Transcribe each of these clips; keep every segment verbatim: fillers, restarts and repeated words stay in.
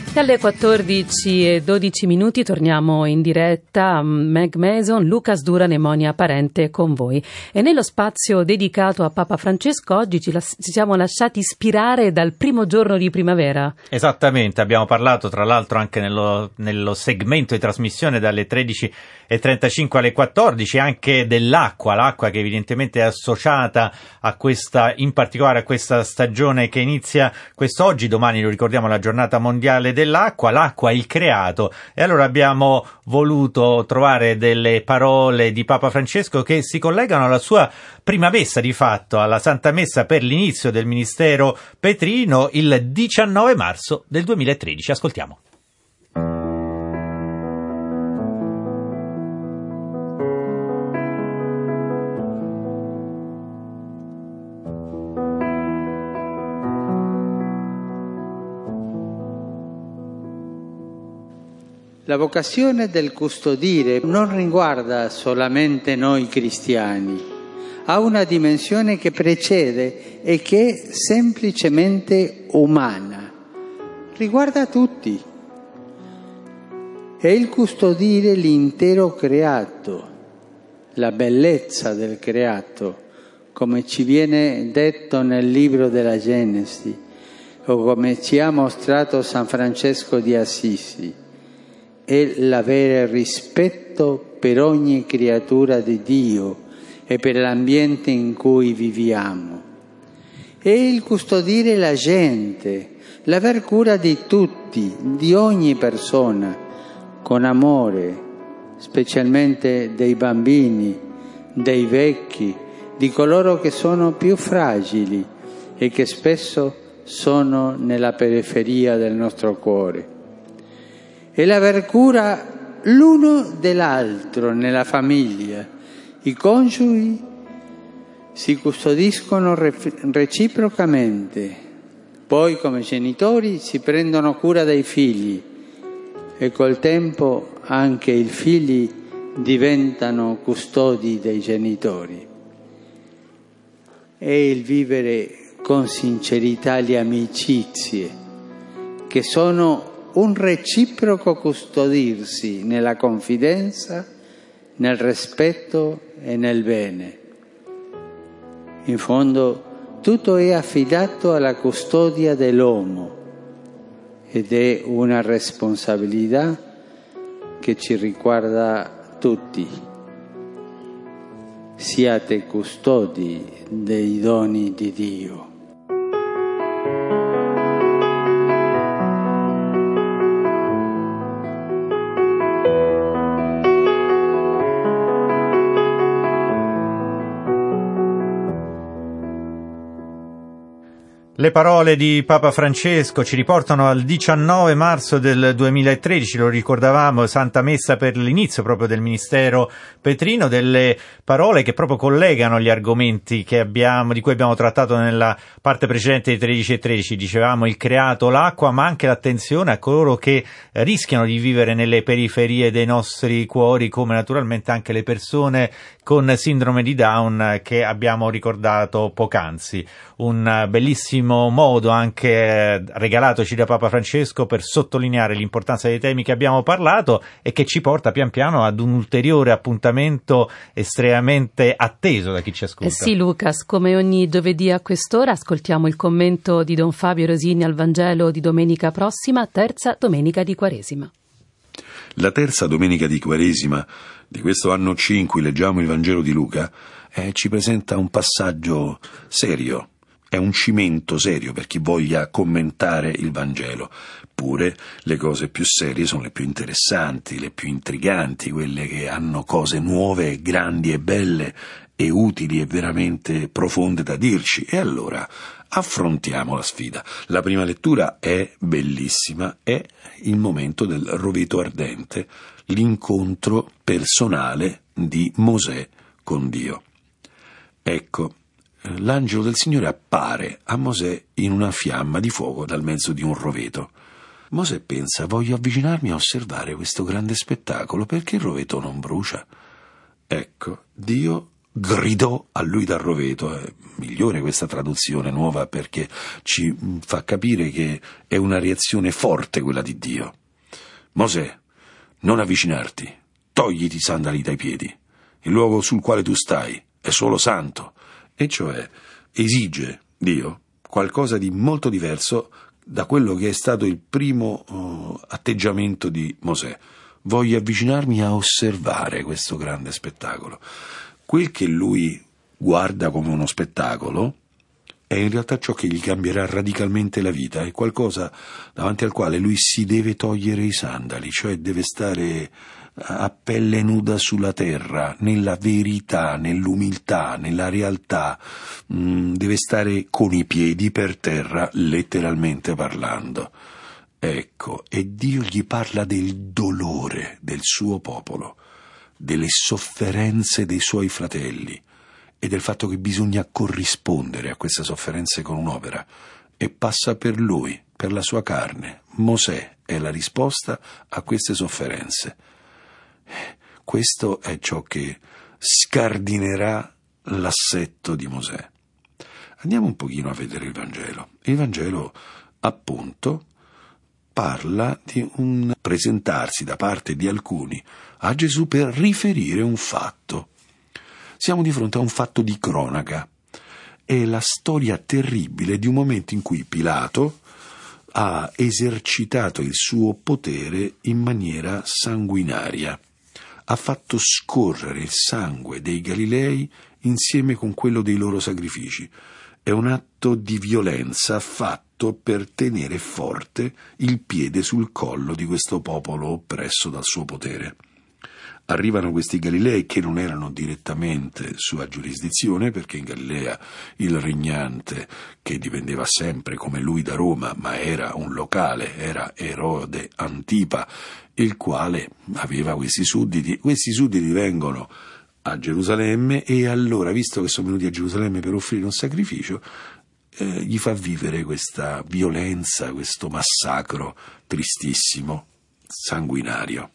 Alle quattordici e dodici minuti torniamo in diretta. Meg Mason, Lucas Duran e Monia Parente con voi. E nello spazio dedicato a Papa Francesco oggi ci, la, ci siamo lasciati ispirare dal primo giorno di primavera. Esattamente, abbiamo parlato tra l'altro anche nello, nello segmento di trasmissione dalle tredici e trentacinque alle quattordici anche dell'acqua, l'acqua che evidentemente è associata a questa, in particolare a questa stagione che inizia quest'oggi, domani lo ricordiamo la giornata mondiale del L'acqua, l'acqua è il creato, e allora abbiamo voluto trovare delle parole di Papa Francesco che si collegano alla sua prima messa, di fatto alla Santa Messa per l'inizio del ministero Petrino il diciannove marzo del duemilatredici. Ascoltiamo. La vocazione del custodire non riguarda solamente noi cristiani, ha una dimensione che precede e che è semplicemente umana, riguarda tutti. È il custodire l'intero creato, la bellezza del creato, come ci viene detto nel libro della Genesi o come ci ha mostrato San Francesco di Assisi. È l'avere rispetto per ogni creatura di Dio e per l'ambiente in cui viviamo. È il custodire la gente, l'aver cura di tutti, di ogni persona, con amore, specialmente dei bambini, dei vecchi, di coloro che sono più fragili e che spesso sono nella periferia del nostro cuore. E l'aver cura l'uno dell'altro nella famiglia. I coniugi si custodiscono reciprocamente, poi come genitori si prendono cura dei figli e col tempo anche i figli diventano custodi dei genitori. È il vivere con sincerità le amicizie, che sono un reciproco custodirsi nella confidenza, nel rispetto e nel bene. In fondo tutto è affidato alla custodia dell'uomo ed è una responsabilità che ci riguarda tutti. Siate custodi dei doni di Dio. Le parole di Papa Francesco ci riportano al diciannove marzo del duemilatredici, lo ricordavamo, Santa Messa per l'inizio proprio del ministero Petrino, delle parole che proprio collegano gli argomenti che abbiamo, di cui abbiamo trattato nella parte precedente di tredici e tredici. Dicevamo il creato, l'acqua, ma anche l'attenzione a coloro che rischiano di vivere nelle periferie dei nostri cuori, come naturalmente anche le persone con sindrome di Down che abbiamo ricordato poc'anzi. Un bellissimo modo anche regalatoci da Papa Francesco per sottolineare l'importanza dei temi che abbiamo parlato e che ci porta pian piano ad un ulteriore appuntamento estremamente atteso da chi ci ascolta. Eh sì, Lucas, come ogni giovedì a quest'ora ascoltiamo il commento di Don Fabio Rosini al Vangelo di domenica prossima, terza domenica di Quaresima. La terza domenica di Quaresima di questo anno C in cui leggiamo il Vangelo di Luca eh, ci presenta un passaggio serio. È un cimento serio per chi voglia commentare il Vangelo. Pure le cose più serie sono le più interessanti, le più intriganti, quelle che hanno cose nuove, grandi e belle e utili e veramente profonde da dirci. E allora affrontiamo la sfida. La prima lettura è bellissima, è il momento del roveto ardente, l'incontro personale di Mosè con Dio. Ecco, l'angelo del Signore appare a Mosè in una fiamma di fuoco dal mezzo di un roveto. Mosè pensa: voglio avvicinarmi a osservare questo grande spettacolo, perché il roveto non brucia? Ecco, Dio gridò a lui dal roveto. È migliore questa traduzione nuova, perché ci fa capire che è una reazione forte quella di Dio. Mosè, non avvicinarti, togliti i sandali dai piedi, il luogo sul quale tu stai è solo santo. E cioè esige Dio qualcosa di molto diverso da quello che è stato il primo uh, atteggiamento di Mosè. Voglio avvicinarmi a osservare questo grande spettacolo. Quel che lui guarda come uno spettacolo è in realtà ciò che gli cambierà radicalmente la vita, è qualcosa davanti al quale lui si deve togliere i sandali, cioè deve stare a pelle nuda sulla terra, nella verità, nell'umiltà, nella realtà, mm, deve stare con i piedi per terra, letteralmente parlando. Ecco, e Dio gli parla del dolore del suo popolo, delle sofferenze dei suoi fratelli e del fatto che bisogna corrispondere a queste sofferenze con un'opera, e passa per lui, per la sua carne. Mosè è la risposta a queste sofferenze. Questo è ciò che scardinerà l'assetto di Mosè. Andiamo un pochino a vedere il Vangelo. Il Vangelo, appunto, parla di un presentarsi da parte di alcuni a Gesù per riferire un fatto. Siamo di fronte a un fatto di cronaca. È la storia terribile di un momento in cui Pilato ha esercitato il suo potere in maniera sanguinaria. Ha fatto scorrere il sangue dei Galilei insieme con quello dei loro sacrifici. È un atto di violenza fatto per tenere forte il piede sul collo di questo popolo oppresso dal suo potere. Arrivano questi Galilei che non erano direttamente sua giurisdizione, perché in Galilea il regnante, che dipendeva sempre come lui da Roma, ma era un locale, era Erode Antipa, il quale aveva questi sudditi. Questi sudditi vengono a Gerusalemme e allora, visto che sono venuti a Gerusalemme per offrire un sacrificio, eh, gli fa vivere questa violenza, questo massacro tristissimo, sanguinario.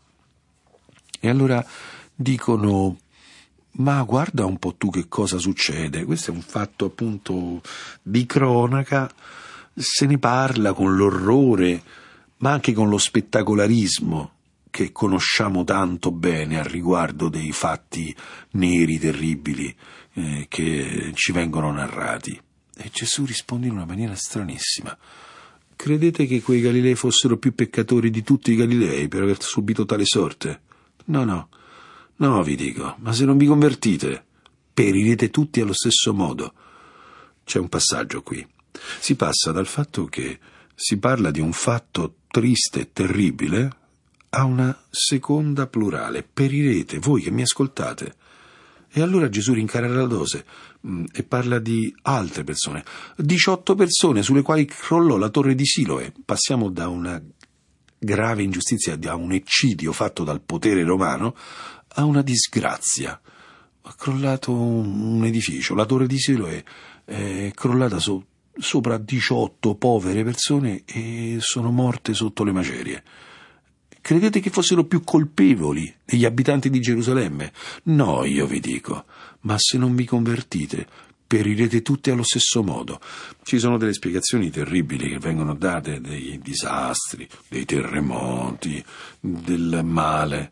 E allora dicono: ma guarda un po' tu che cosa succede. Questo è un fatto appunto di cronaca, se ne parla con l'orrore, ma anche con lo spettacolarismo che conosciamo tanto bene al riguardo dei fatti neri, terribili, eh, che ci vengono narrati. E Gesù risponde in una maniera stranissima: credete che quei Galilei fossero più peccatori di tutti i Galilei per aver subito tale sorte? No, no, no, vi dico, ma se non vi convertite, perirete tutti allo stesso modo. C'è un passaggio qui. Si passa dal fatto che si parla di un fatto triste e terribile a una seconda plurale: perirete, voi che mi ascoltate. E allora Gesù rincara la dose mh, e parla di altre persone, diciotto persone sulle quali crollò la torre di Siloe. Passiamo da una grave ingiustizia, da un eccidio fatto dal potere romano, a una disgrazia. Ha crollato un, un edificio, la torre di Siloe è crollata so, sopra diciotto povere persone e sono morte sotto le macerie. Credete che fossero più colpevoli degli abitanti di Gerusalemme? No, io vi dico, ma se non vi convertite, perirete tutti allo stesso modo. Ci sono delle spiegazioni terribili che vengono date, dei disastri, dei terremoti, del male,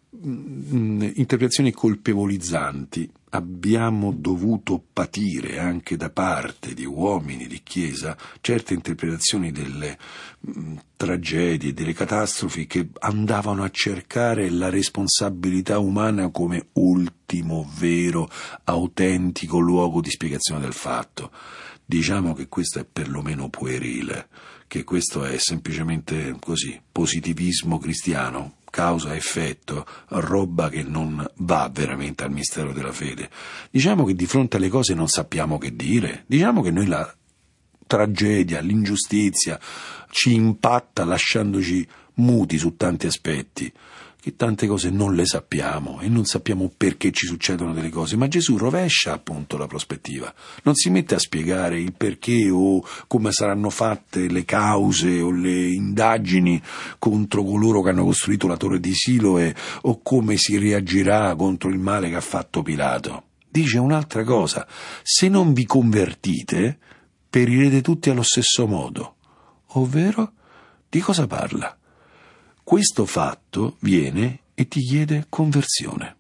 interpretazioni colpevolizzanti. Abbiamo dovuto patire anche da parte di uomini di Chiesa certe interpretazioni delle mh, tragedie, delle catastrofi che andavano a cercare la responsabilità umana come ultimo, vero, autentico luogo di spiegazione del fatto. Diciamo che questo è perlomeno puerile, che questo è semplicemente così, positivismo cristiano, causa-effetto, roba che non va veramente al mistero della fede. Diciamo che di fronte alle cose non sappiamo che dire, diciamo che noi la tragedia, l'ingiustizia ci impatta lasciandoci muti su tanti aspetti, che tante cose non le sappiamo e non sappiamo perché ci succedono delle cose, ma Gesù rovescia appunto la prospettiva, non si mette a spiegare il perché o come saranno fatte le cause o le indagini contro coloro che hanno costruito la torre di Siloe o come si reagirà contro il male che ha fatto Pilato. dice un'altra cosa: se non vi convertite, perirete tutti allo stesso modo. Ovvero, di cosa parla? Questo fatto viene e ti chiede conversione.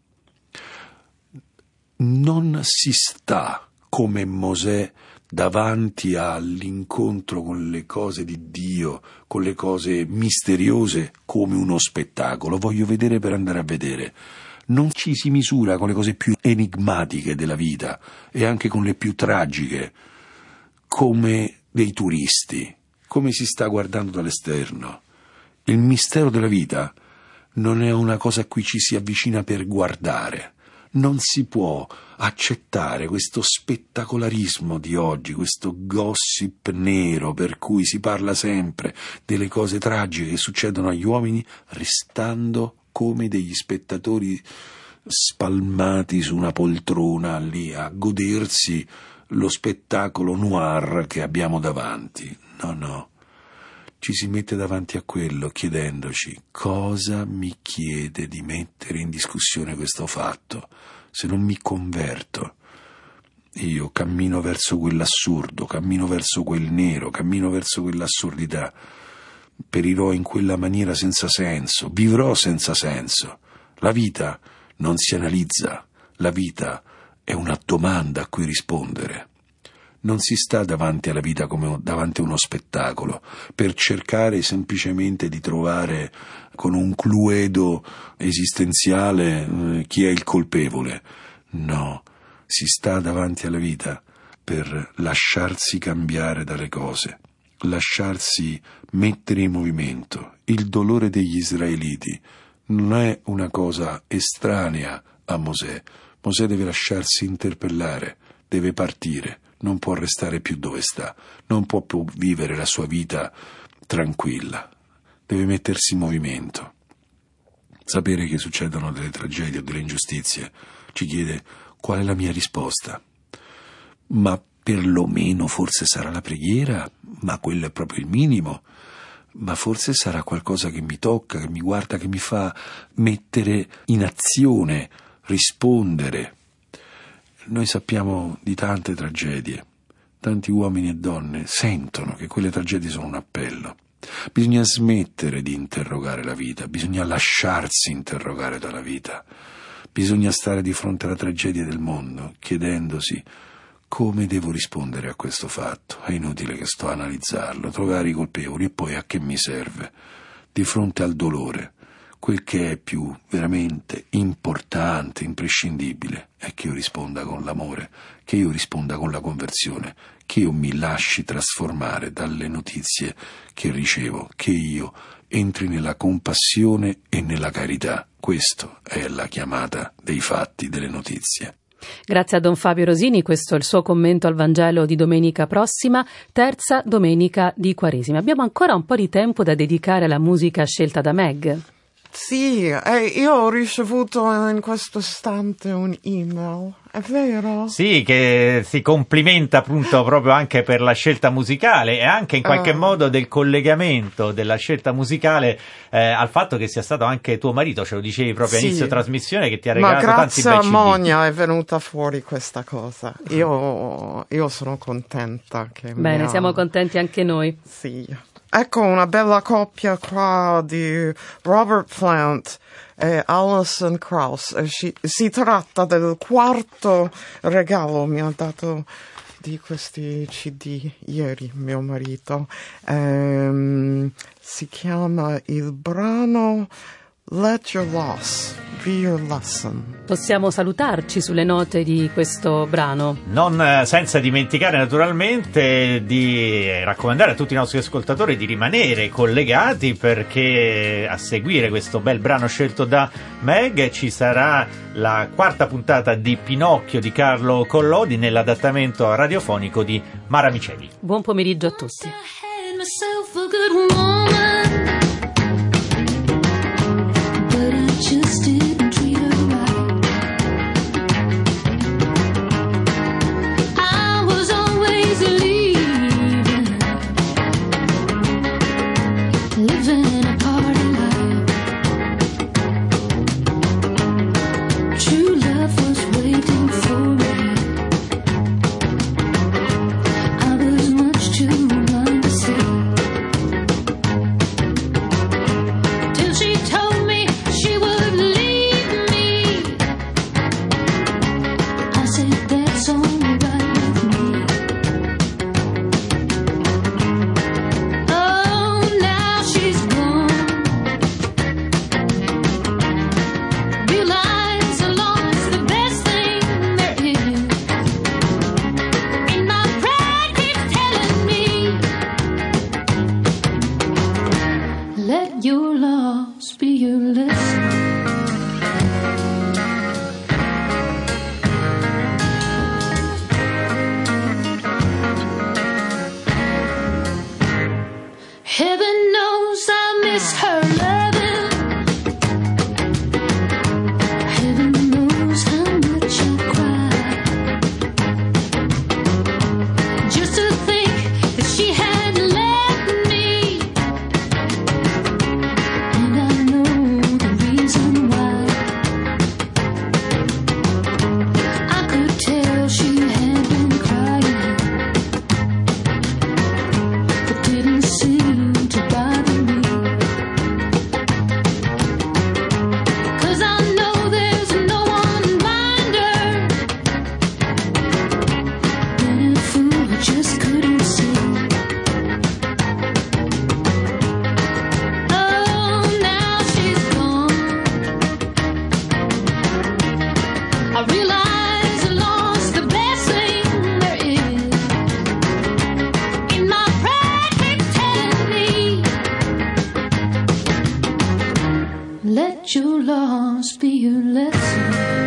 Non si sta come Mosè davanti all'incontro con le cose di Dio, con le cose misteriose, come uno spettacolo. Voglio vedere per andare a vedere. Non ci si misura con le cose più enigmatiche della vita e anche con le più tragiche, come dei turisti, come si sta guardando dall'esterno. Il mistero della vita non è una cosa a cui ci si avvicina per guardare. Non si può accettare questo spettacolarismo di oggi, questo gossip nero per cui si parla sempre delle cose tragiche che succedono agli uomini, restando come degli spettatori spalmati su una poltrona lì a godersi lo spettacolo noir che abbiamo davanti. No, no. Ci si mette davanti a quello chiedendoci: cosa mi chiede di mettere in discussione questo fatto? Se non mi converto, io cammino verso quell'assurdo, cammino verso quel nero, cammino verso quell'assurdità, perirò in quella maniera senza senso, vivrò senza senso. La vita non si analizza, la vita è una domanda a cui rispondere. Non si sta davanti alla vita come davanti a uno spettacolo, per cercare semplicemente di trovare con un cluedo esistenziale eh, chi è il colpevole. No, si sta davanti alla vita per lasciarsi cambiare dalle cose, lasciarsi mettere in movimento. Il dolore degli israeliti non è una cosa estranea a Mosè. Mosè deve lasciarsi interpellare, deve partire. Non può restare più dove sta, non può più vivere la sua vita tranquilla, deve mettersi in movimento. Sapere che succedono delle tragedie o delle ingiustizie ci chiede: qual è la mia risposta? Ma perlomeno forse sarà la preghiera, ma quello è proprio il minimo. Ma forse sarà qualcosa che mi tocca, che mi guarda, che mi fa mettere in azione, rispondere. Noi sappiamo di tante tragedie, tanti uomini e donne sentono che quelle tragedie sono un appello. Bisogna smettere di interrogare la vita, bisogna lasciarsi interrogare dalla vita, bisogna stare di fronte alla tragedia del mondo chiedendosi: come devo rispondere a questo fatto? È inutile che sto a analizzarlo, trovare i colpevoli, e poi a che mi serve? Di fronte al dolore, quel che è più veramente importante, imprescindibile, è che io risponda con l'amore, che io risponda con la conversione, che io mi lasci trasformare dalle notizie che ricevo, che io entri nella compassione e nella carità. Questa è la chiamata dei fatti, delle notizie. Grazie a Don Fabio Rosini, questo è il suo commento al Vangelo di domenica prossima, terza domenica di Quaresima. Abbiamo ancora un po' di tempo da dedicare alla musica scelta da Meg. Sì, eh, io ho ricevuto in questo istante un email, è vero? Sì, che si complimenta appunto proprio anche per la scelta musicale e anche in qualche uh. modo del collegamento della scelta musicale eh, al fatto che sia stato anche tuo marito, ce lo dicevi proprio sì. all'inizio trasmissione, che ti ha regalato Ma tanti bei grazie a C D. Monia è venuta fuori questa cosa, io, io sono contenta che Bene, mi siamo ha... contenti anche noi. Sì. Ecco una bella coppia qua di Robert Plant e Alison Krauss. Si, si tratta del quarto regalo, mi ha dato di questi C D ieri mio marito. Ehm, si chiama il brano Let Your Loss Be Your Lesson. Possiamo salutarci sulle note di questo brano. Non eh, senza dimenticare naturalmente di raccomandare a tutti i nostri ascoltatori di rimanere collegati, perché a seguire questo bel brano scelto da Meg ci sarà la quarta puntata di Pinocchio di Carlo Collodi nell'adattamento radiofonico di Mara Miceli. Buon pomeriggio a tutti. Just didn't treat her right. I was always leaving, living a party life. True love was waiting for me. Let your loss be your lesson. Heaven knows I miss her loving. Heaven knows how much I cry. Just to think that she had left me. And I know the reason why. I could tell she had been crying, but didn't seem to bother me. 'Cause I know there's no one blinder than a fool who just couldn't see. Oh, now she's gone. I realize I lost the best thing there is. In my pride keeps telling me, let your loss be your lesson.